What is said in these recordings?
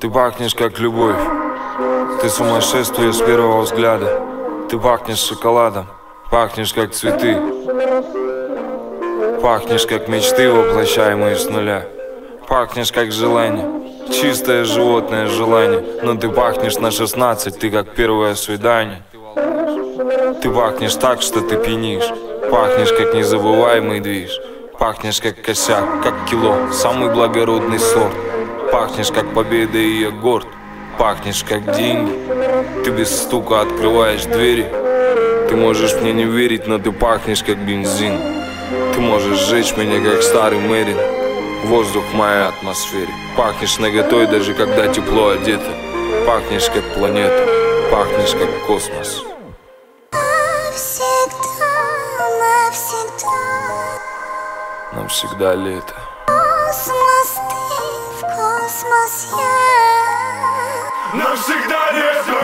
Ты пахнешь как любовь, ты сумасшествие с первого взгляда. Ты пахнешь шоколадом, пахнешь как цветы, пахнешь как мечты, воплощаемые с нуля. Пахнешь как желание, чистое животное желание. Но ты пахнешь на 16, ты как первое свидание. Ты пахнешь так, что ты пьянишь. Пахнешь как незабываемый движ. Пахнешь как косяк, как кило, самый благородный сорт. Пахнешь как победа, и я горд. Пахнешь как деньги. Ты без стука открываешь двери. Ты можешь мне не верить, но ты пахнешь как бензин. Ты можешь сжечь меня как старый Мэрин. Воздух в моей атмосфере. Пахнешь наготой, даже когда тепло одето. Пахнешь как планета. Пахнешь как космос. Навсегда лето. Космос, ты в космос я. Навсегда лето.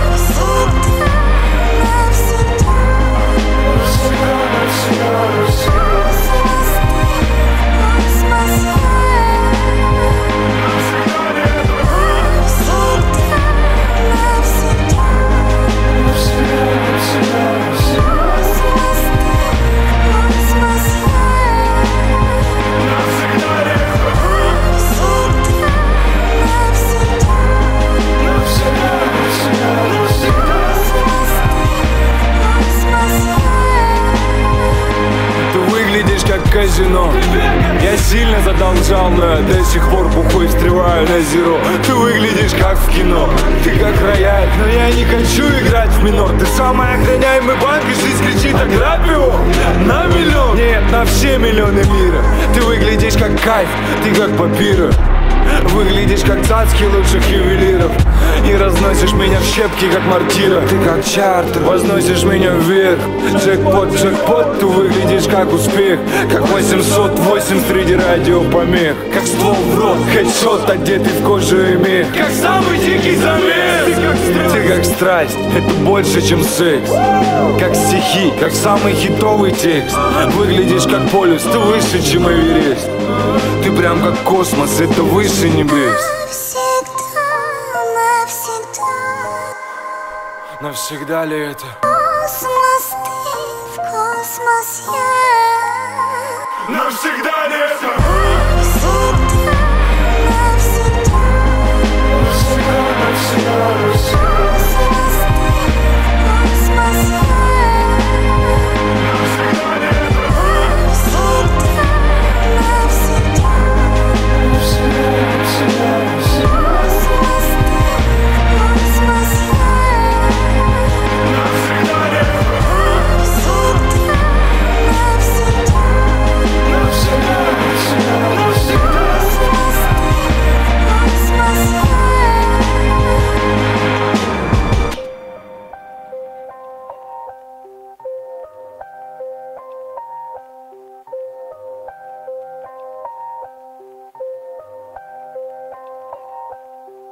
Казино. Я сильно задолжал, но я до сих пор бухой встреваю на зеро. Ты выглядишь как в кино, ты как рояль, но я не хочу играть в минор. Ты самый охраняемый банк, и жизнь кричит: ограбь его на миллион. Нет, на все миллионы мира. Ты выглядишь как кайф, ты как папира. Выглядишь как цацки лучших ювелиров. И разносишь меня в щепки, как мортира. Ты как чартер, возносишь меня вверх. Джекпот, джекпот, ты выглядишь как успех. Как 808 среди радиопомех. Как ствол в рот, хедшот, одетый в кожу и мех. Как самый дикий замес. Ты как страсть, это больше, чем секс. Как стихи, как самый хитовый текст. Выглядишь как полюс, ты выше, чем Эверест. Ты прям как космос, это выше небес. Навсегда ли это? Космос, ты в космос я. Навсегда лето. Навсегда, навсегда. Навсегда, навсегда.